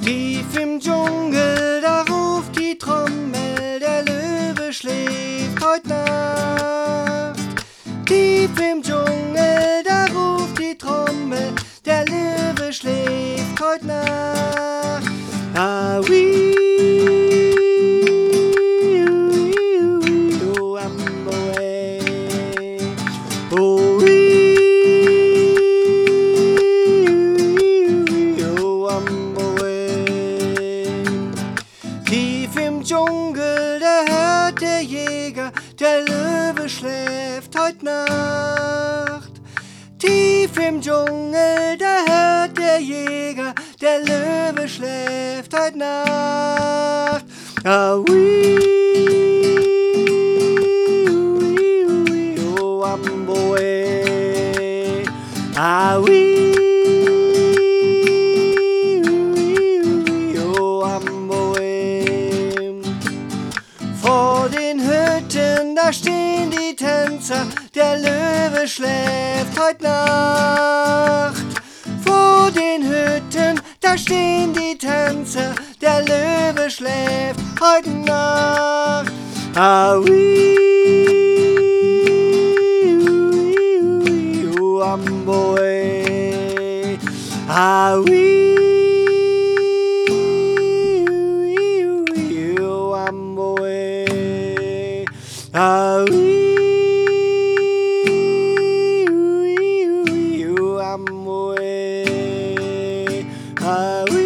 Tief im Dschungel, da ruft die Trommel, der Löwe schläft heut Nacht. Tief im Dschungel, da ruft die Trommel, der Löwe schläft heut Nacht. Ah, wee, oh, Amboe, oh, oh, Amboe. Tief im Dschungel, da hört der Jäger, der Löwe schläft heut Nacht. Tief im Dschungel, da hört der Jäger, der Löwe schläft heut Nacht. Ah, wee, oh, Amboe. Ah, wee, oh, Amboe. Vor den Hütten, da stehen die Tänzer, der Löwe schläft heut Nacht. Vor den Hütten, da stehen die Tänzer, der Löwe schläft heut Nacht. Ah, wee, oh, Amboe. Ah, wee, oh, Amboe. Ah, wee, oh, Amboe. Ah,